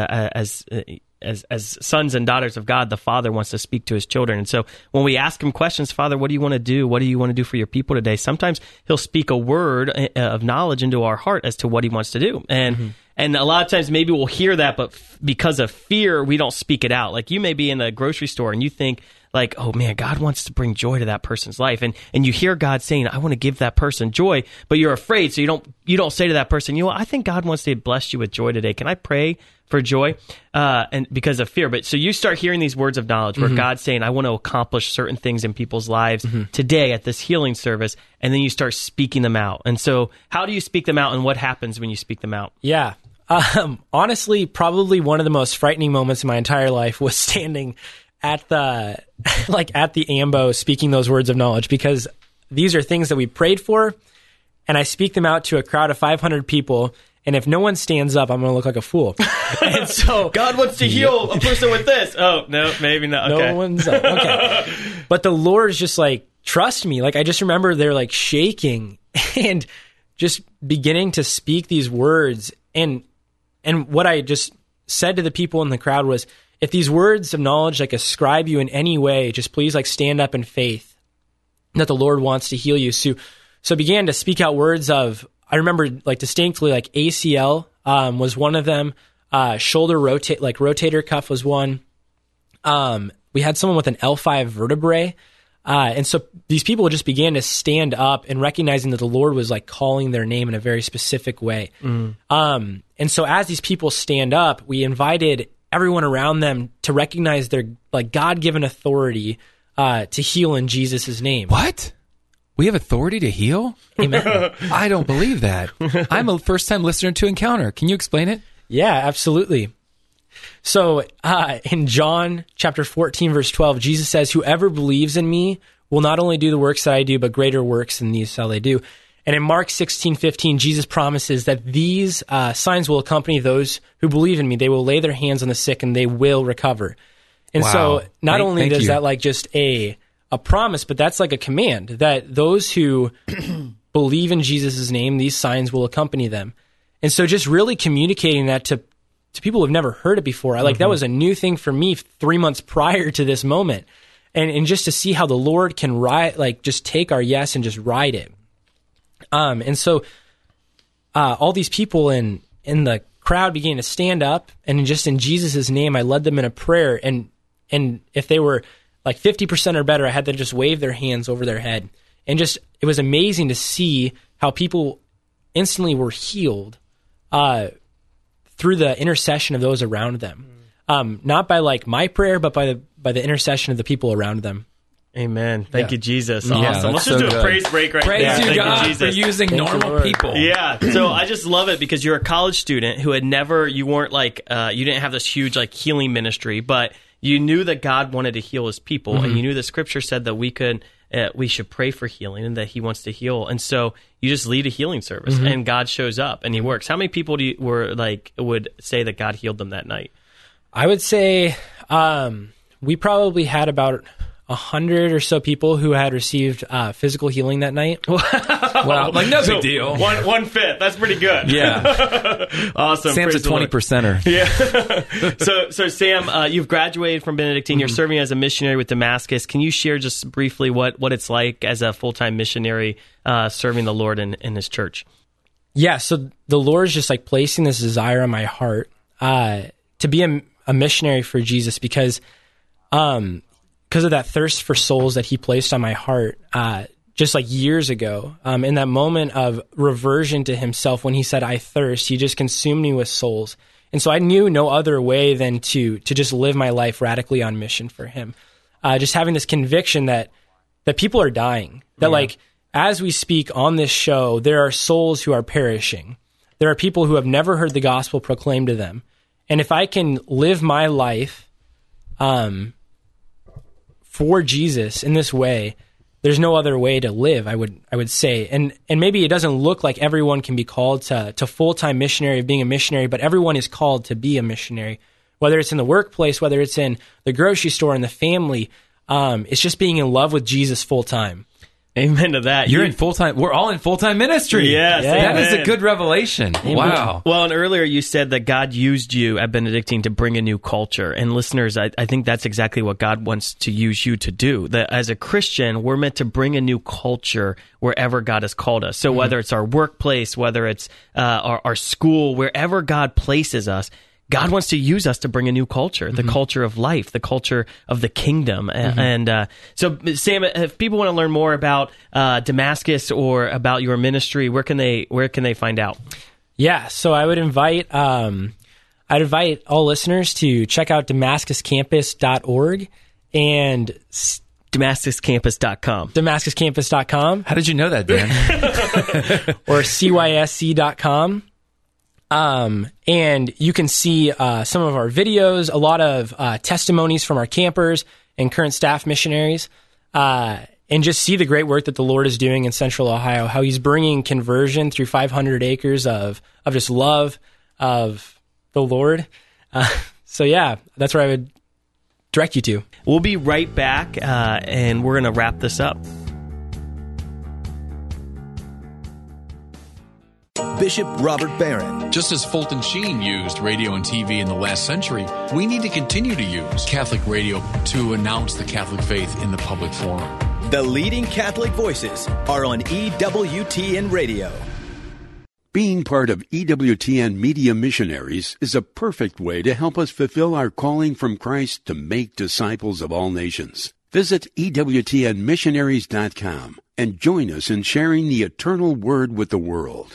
as sons and daughters of God, the Father wants to speak to his children. And so when we ask him questions, Father, what do you want to do? What do you want to do for your people today? Sometimes he'll speak a word of knowledge into our heart as to what he wants to do. And a lot of times maybe we'll hear that, but because of fear, we don't speak it out. Like you may be in a grocery store and you think like, oh man, God wants to bring joy to that person's life. And you hear God saying, I want to give that person joy, but you're afraid. So you don't say to that person, I think God wants to bless you with joy today. Can I pray for joy? And because of fear. But so you start hearing these words of knowledge where God's saying, I want to accomplish certain things in people's lives today at this healing service. And then you start speaking them out. And so how do you speak them out and what happens when you speak them out? Yeah. Honestly, probably one of the most frightening moments in my entire life was standing at the AMBO speaking those words of knowledge, because these are things that we prayed for, and I speak them out to a crowd of 500 people, and if no one stands up, I'm going to look like a fool. And so God wants to heal a person with this. Oh, no, maybe not. Okay. No one's up. Okay. But the Lord is just like, trust me. Like, I just remember they're like shaking and just beginning to speak these words. And what I just said to the people in the crowd was, if these words of knowledge like ascribe you in any way, just please like stand up in faith that the Lord wants to heal you. So I began to speak out words of, I remember like distinctly, like ACL was one of them. Shoulder rotator cuff was one. We had someone with an L5 vertebrae. And so these people just began to stand up and recognizing that the Lord was like calling their name in a very specific way. And so as these people stand up, we invited everyone around them to recognize their like God-given authority to heal in Jesus' name. What? We have authority to heal? Amen. I don't believe that. I'm a first-time listener to Encounter. Can you explain it? Yeah, absolutely. So in John chapter 14, verse 12, Jesus says, whoever believes in me will not only do the works that I do, but greater works than these shall they do. And in Mark 16:15, Jesus promises that these signs will accompany those who believe in me. They will lay their hands on the sick and they will recover. And so not only does that like just a promise, but that's like a command that those who believe in Jesus' name, these signs will accompany them. And so just really communicating that to people who've never heard it before. That was a new thing for me 3 months prior to this moment. And just to see how the Lord can just take our yes and just ride it. And so all these people in the crowd began to stand up, and just in Jesus' name, I led them in a prayer. And if they were like 50% or better, I had them just wave their hands over their head. And just, it was amazing to see how people instantly were healed through the intercession of those around them. Not by like my prayer, but by the intercession of the people around them. Amen. Thank you, Jesus. Yeah, Awesome. Let's just do a praise break right praise there. Praise you, Thank God, you, Jesus. for using normal people. Yeah. So I just love it because you're a college student who you weren't like, you didn't have this huge like healing ministry, but you knew that God wanted to heal his people, and you knew the scripture said that we should pray for healing and that he wants to heal. And so you just lead a healing service and God shows up and he works. How many people would say that God healed them that night? I would say we probably had about 100 or so people who had received physical healing that night. Wow, like no big deal. 1/5. That's pretty good. Yeah. Awesome. Sam's Praise a 20%er. Yeah. So Sam, you've graduated from Benedictine. You're serving as a missionary with Damascus. Can you share just briefly what it's like as a full-time missionary serving the Lord in his church? Yeah. So the Lord is just like placing this desire on my heart to be a missionary for Jesus because of that thirst for souls that he placed on my heart just like years ago, in that moment of reversion to himself when he said, I thirst, he just consumed me with souls. And so I knew no other way than to just live my life radically on mission for him. Just having this conviction that people are dying, that like as we speak on this show, there are souls who are perishing. There are people who have never heard the gospel proclaimed to them. And if I can live my life for Jesus in this way, there's no other way to live, I would say. And maybe it doesn't look like everyone can be called to full-time missionary, of being a missionary, but everyone is called to be a missionary, whether it's in the workplace, whether it's in the grocery store, in the family. It's just being in love with Jesus full-time. Amen to that. You're in full-time. We're all in full-time ministry. Yes, That amen. is a good revelation. Amen. Wow. Well, and earlier you said that God used you at Benedictine to bring a new culture. And listeners, I think that's exactly what God wants to use you to do. That as a Christian, we're meant to bring a new culture wherever God has called us. So whether it's our workplace, whether it's our school, wherever God places us, God wants to use us to bring a new culture, the culture of life, the culture of the kingdom. And so, Sam, if people want to learn more about Damascus or about your ministry, where can they find out? Yeah, so I would invite all listeners to check out DamascusCampus.org and DamascusCampus.com. DamascusCampus.com. How did you know that, Dan? Or CYSC.com. And you can see some of our videos, a lot of testimonies from our campers and current staff missionaries, and just see the great work that the Lord is doing in Central Ohio, how he's bringing conversion through 500 acres of just love of the Lord. So yeah, that's where I would direct you to. We'll be right back, and we're going to wrap this up. Bishop Robert Barron. Just as Fulton Sheen used radio and TV in the last century, we need to continue to use Catholic radio to announce the Catholic faith in the public forum. The leading Catholic voices are on EWTN Radio. Being part of EWTN Media Missionaries is a perfect way to help us fulfill our calling from Christ to make disciples of all nations. Visit EWTNmissionaries.com and join us in sharing the eternal word with the world.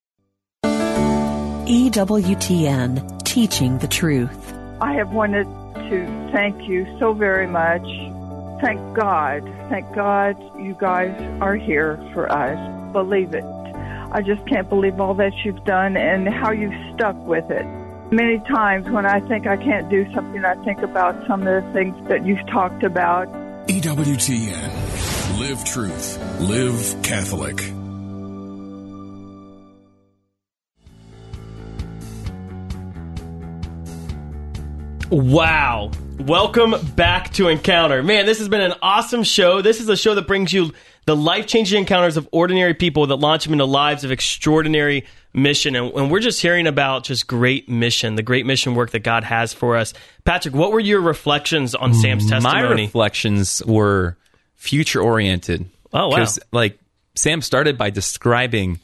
EWTN, teaching the truth. I have wanted to thank you so very much. Thank God you guys are here for us. Believe it. I just can't believe all that you've done and how you've stuck with it. Many times when I think I can't do something, I think about some of the things that you've talked about. EWTN. Live truth. Live Catholic. Wow. Welcome back to Encounter. Man, this has been an awesome show. This is a show that brings you the life-changing encounters of ordinary people that launch them into lives of extraordinary mission. And we're just hearing about just great mission, the great mission work that God has for us. Patrick, what were your reflections on Sam's testimony? My reflections were future-oriented. Oh, wow. Because, Sam started by describing,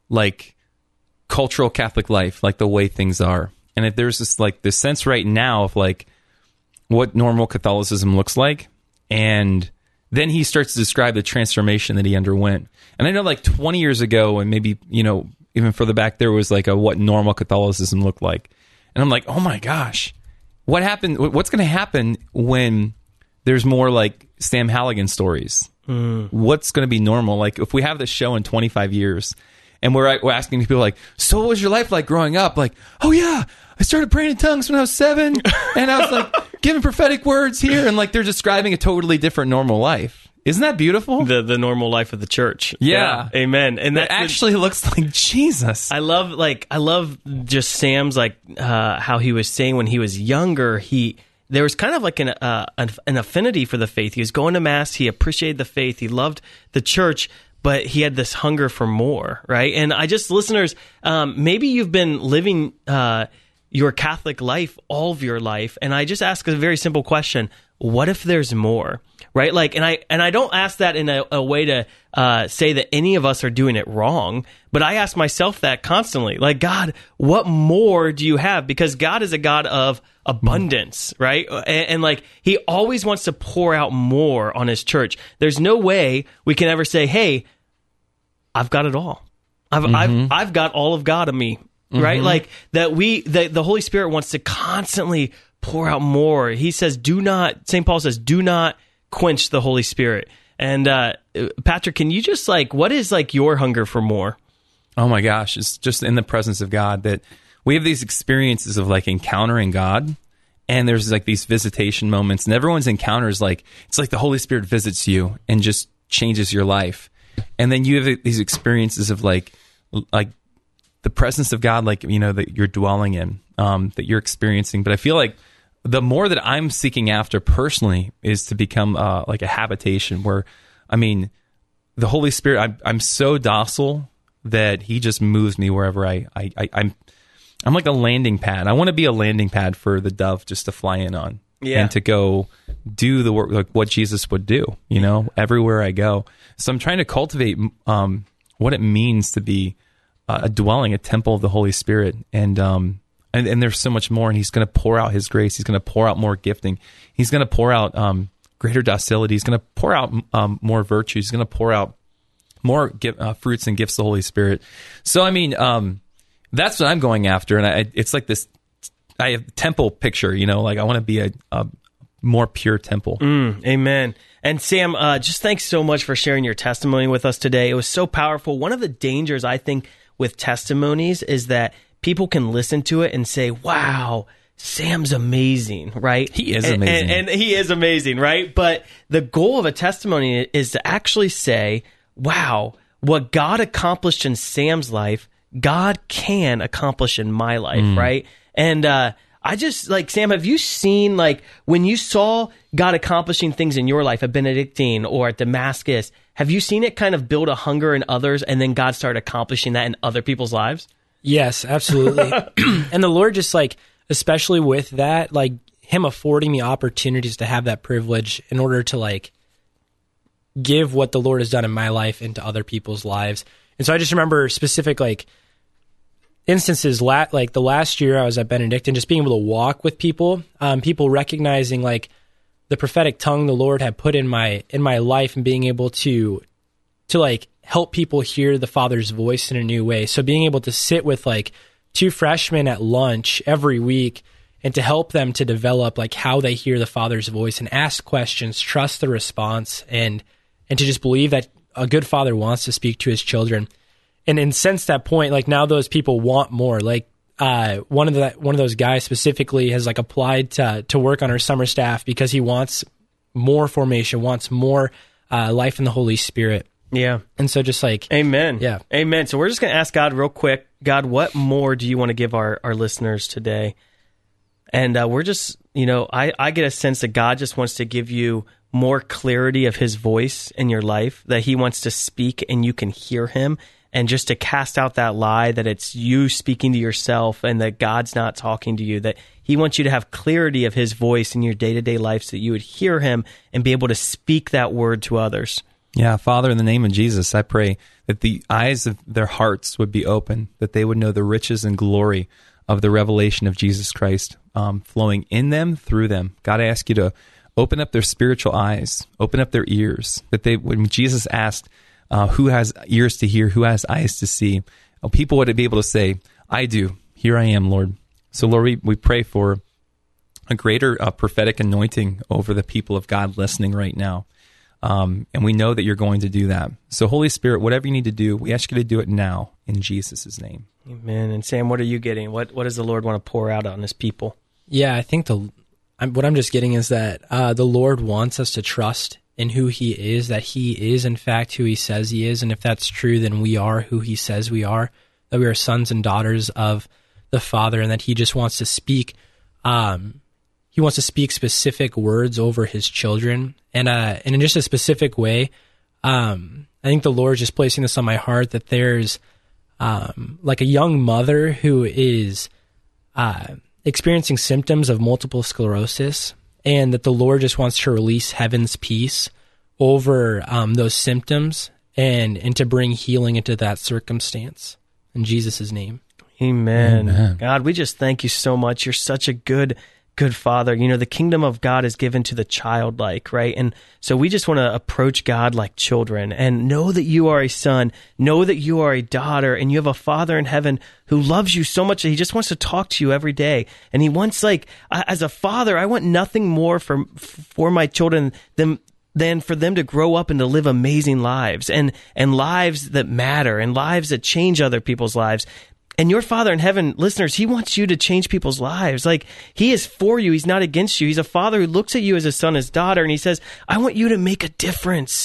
cultural Catholic life, the way things are. And if there's this sense right now of what normal Catholicism looks like, and then he starts to describe the transformation that he underwent. And I know 20 years ago, and maybe even further back, there was a what normal Catholicism looked like, and I'm like, oh my gosh, what happened? What's going to happen when there's more Sam Halligan stories? What's going to be normal? If we have this show in 25 years. And we're asking people so what was your life like growing up? Oh yeah, I started praying in tongues when I was 7, and I was giving prophetic words here, and they're describing a totally different normal life. Isn't that beautiful? The normal life of the church. Yeah. Amen. And that actually looks like Jesus. I love just Sam's how he was saying when he was younger, there was kind of an affinity for the faith. He was going to Mass, he appreciated the faith, he loved the church, but he had this hunger for more, right? And listeners, maybe you've been living your Catholic life all of your life, and I just ask a very simple question: what if there's more, right? And I don't ask that in a way to say that any of us are doing it wrong, but I ask myself that constantly, God, what more do you have? Because God is a God of abundance, right? And he always wants to pour out more on his church. There's no way we can ever say, hey, I've got it all. I've got all of God in me, right? The Holy Spirit wants to constantly pour out more. He says, St. Paul says, do not quench the Holy Spirit. And Patrick, can you just what is your hunger for more? Oh my gosh, it's just in the presence of God that we have these experiences of encountering God, and there's these visitation moments, and everyone's encounter is it's the Holy Spirit visits you and just changes your life. And then you have these experiences of like the presence of God, like, that you're dwelling in, that you're experiencing. But I feel like the more that I'm seeking after personally is to become like a habitation where, the Holy Spirit, I'm so docile that he just moves me wherever I'm like a landing pad. I want to be a landing pad for the dove just to fly in on and to go do the work, like what Jesus would do, everywhere I go. So I'm trying to cultivate what it means to be a dwelling, a temple of the Holy Spirit. And there's so much more, and he's going to pour out his grace. He's going to pour out more gifting. He's going to pour out greater docility. He's going to pour out more virtue. He's going to pour out more fruits and gifts of the Holy Spirit. So, that's what I'm going after. And it's like this, I have temple picture, like I want to be a more pure temple. Amen. And Sam, just thanks so much for sharing your testimony with us today. It was so powerful. One of the dangers, I think, with testimonies is that people can listen to it and say, wow, Sam's amazing, right? He is amazing. And he is amazing, right? But the goal of a testimony is to actually say, wow, what God accomplished in Sam's life, God can accomplish in my life, right? And I just, like, Sam, have you seen, like, when you saw God accomplishing things in your life at Benedictine or at Damascus, have you seen it kind of build a hunger in others and then God started accomplishing that in other people's lives? Yes, absolutely. And the Lord just, like, especially with that, like, him affording me opportunities to have that privilege in order to, like, give what the Lord has done in my life into other people's lives. And so I just remember specific, like, instances, like the last year I was at Benedictine, just being able to walk with people, people recognizing, like, the prophetic tongue the Lord had put in my life, and being able to like help people hear the Father's voice in a new way. So being able to sit with, like, 2 freshmen at lunch every week and to help them to develop, like, how they hear the Father's voice and ask questions, trust the response, and to just believe that a good father wants to speak to his children. And since that point, like, now those people want more. Like, one of those guys specifically has, like, applied to work on our summer staff because he wants more formation, wants more life in the Holy Spirit. Yeah. And so just like... Amen. Yeah. Amen. So we're just going to ask God real quick, God, what more do you want to give our listeners today? And we're just, I get a sense that God just wants to give you more clarity of his voice in your life, that he wants to speak and you can hear him, and just to cast out that lie that it's you speaking to yourself and that God's not talking to you, that he wants you to have clarity of his voice in your day-to-day life so that you would hear him and be able to speak that word to others. Yeah, Father, in the name of Jesus, I pray that the eyes of their hearts would be open, that they would know the riches and glory of the revelation of Jesus Christ flowing in them, through them. God, I ask you to open up their spiritual eyes, open up their ears, that when Jesus asked, who has ears to hear, who has eyes to see, people would be able to say, I do, here I am, Lord. So, Lord, we pray for a greater prophetic anointing over the people of God listening right now. And we know that you're going to do that. So, Holy Spirit, whatever you need to do, we ask you to do it now in Jesus' name. Amen. And Sam, what are you getting? What does the Lord want to pour out on his people? Yeah, I think what I'm just getting is that the Lord wants us to trust in who he is, that he is, in fact, who he says he is. And if that's true, then we are who he says we are, that we are sons and daughters of the Father, and that he just wants to speak. He wants to speak specific words over his children, and in just a specific way. I think the Lord's just placing this on my heart, that there's like a young mother who is experiencing symptoms of multiple sclerosis, and that the Lord just wants to release heaven's peace over those symptoms and to bring healing into that circumstance. In Jesus' name. Amen. Amen. God, we just thank you so much. You're such a good Father. The kingdom of God is given to the childlike, right? And so we just want to approach God like children and know that you are a son, know that you are a daughter, and you have a Father in heaven who loves you so much that he just wants to talk to you every day. And he wants, like, as a father, I want nothing more for my children than for them to grow up and to live amazing lives and lives that matter and lives that change other people's lives. And your Father in heaven, listeners, he wants you to change people's lives. Like, he is for you. He's not against you. He's a father who looks at you as a son, his daughter, and he says, I want you to make a difference.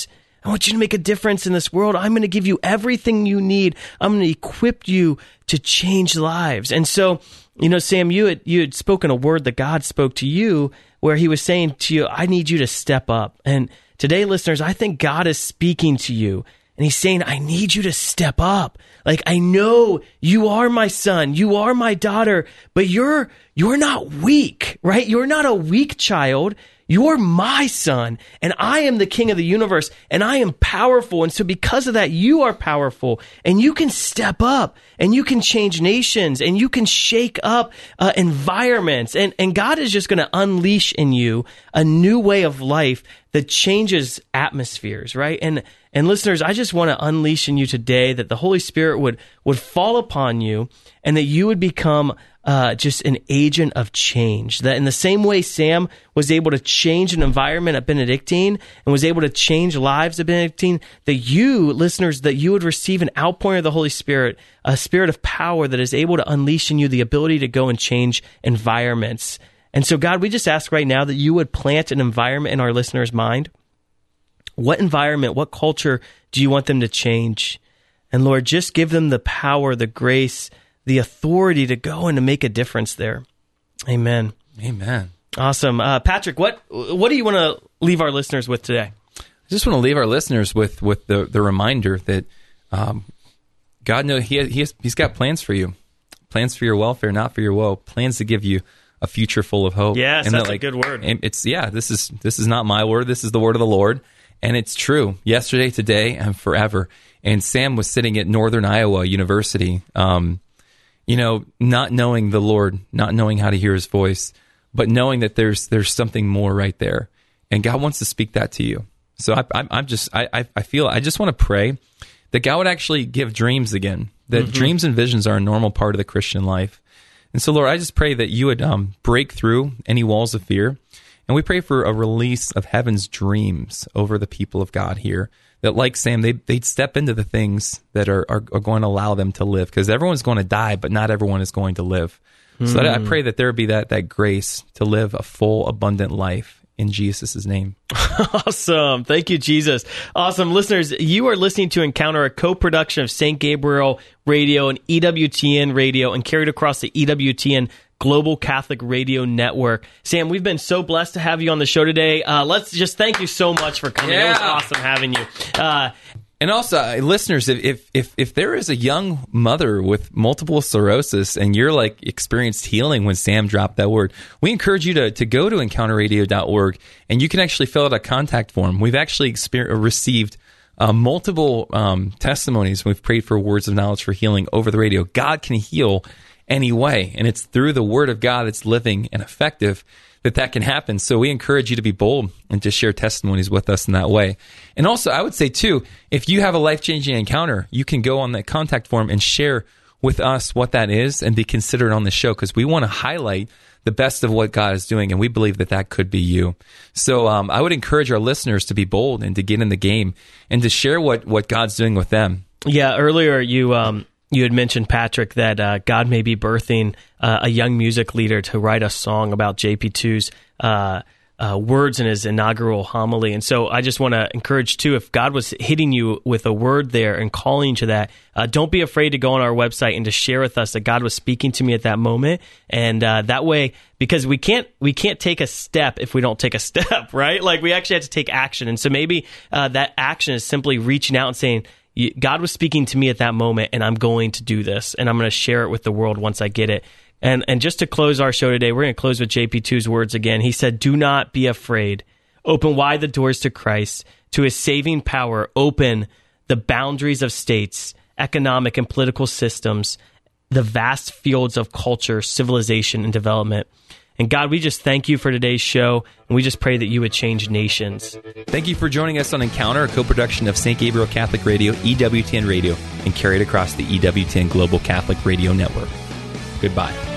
I want you to make a difference in this world. I'm going to give you everything you need. I'm going to equip you to change lives. And so, Sam, you had spoken a word that God spoke to you where he was saying to you, I need you to step up. And today, listeners, I think God is speaking to you. And he's saying, I need you to step up. Like, I know you are my son, you are my daughter, but you're not weak, right? You're not a weak child. You're my son, and I am the king of the universe, and I am powerful. And so because of that, you are powerful, and you can step up, and you can change nations, and you can shake up environments. And God is just going to unleash in you a new way of life that changes atmospheres, right? And listeners, I just want to unleash in you today that the Holy Spirit would fall upon you, and that you would become just an agent of change. That in the same way Sam was able to change an environment at Benedictine and was able to change lives at Benedictine, that you, listeners, that you would receive an outpouring of the Holy Spirit, a spirit of power that is able to unleash in you the ability to go and change environments. And so, God, we just ask right now that you would plant an environment in our listeners' mind. What environment, what culture do you want them to change? And Lord, just give them the power, the grace, the authority to go and to make a difference there. Amen. Amen. Awesome. Patrick, what do you want to leave our listeners with today? I just want to leave our listeners with the reminder that God knows He's got plans for you, plans for your welfare, not for your woe, plans to give you a future full of hope. Yes, and that's a good word. This is not my word. This is the word of the Lord, and it's true. Yesterday, today, and forever. And Sam was sitting at Northern Iowa University, not knowing the Lord, not knowing how to hear His voice, but knowing that there's something more right there, and God wants to speak that to you. So I just want to pray that God would actually give dreams again. That dreams and visions are a normal part of the Christian life. And so, Lord, I just pray that you would break through any walls of fear. And we pray for a release of heaven's dreams over the people of God here. That, like Sam, they'd step into the things that are going to allow them to live. Because everyone's going to die, but not everyone is going to live. So I pray that there would be that grace to live a full, abundant life. In Jesus' name. Awesome. Thank you, Jesus. Awesome. Listeners, you are listening to Encounter, a co-production of St. Gabriel Radio and EWTN Radio, and carried across the EWTN Global Catholic Radio Network. Sam, we've been so blessed to have you on the show today. Let's just thank you so much for coming. Yeah. It was awesome having you. And also, listeners, if there is a young mother with multiple sclerosis and you're experienced healing when Sam dropped that word, we encourage you to go to encounterradio.org, and you can actually fill out a contact form. We've actually received multiple testimonies. We've prayed for words of knowledge for healing over the radio. God can heal any way, and it's through the Word of God that's living and effective that can happen. So we encourage you to be bold and to share testimonies with us in that way. And also, I would say, too, if you have a life-changing encounter, you can go on that contact form and share with us what that is and be considered on the show, because we want to highlight the best of what God is doing, and we believe that could be you. So I would encourage our listeners to be bold and to get in the game and to share what God's doing with them. Yeah, earlier you had mentioned, Patrick, that God may be birthing a young music leader to write a song about JP2's words in his inaugural homily. And so I just want to encourage, too, if God was hitting you with a word there and calling you to that, don't be afraid to go on our website and to share with us that God was speaking to me at that moment. And that way, because we can't take a step if we don't take a step, right? We actually have to take action. And so maybe that action is simply reaching out and saying, God was speaking to me at that moment, and I'm going to do this, and I'm going to share it with the world once I get it. And just to close our show today, we're going to close with JP2's words again. He said, "Do not be afraid. Open wide the doors to Christ, to His saving power. Open the boundaries of states, economic and political systems, the vast fields of culture, civilization, and development." And God, we just thank you for today's show, and we just pray that you would change nations. Thank you for joining us on Encounter, a co-production of St. Gabriel Catholic Radio, EWTN Radio, and carried across the EWTN Global Catholic Radio Network. Goodbye.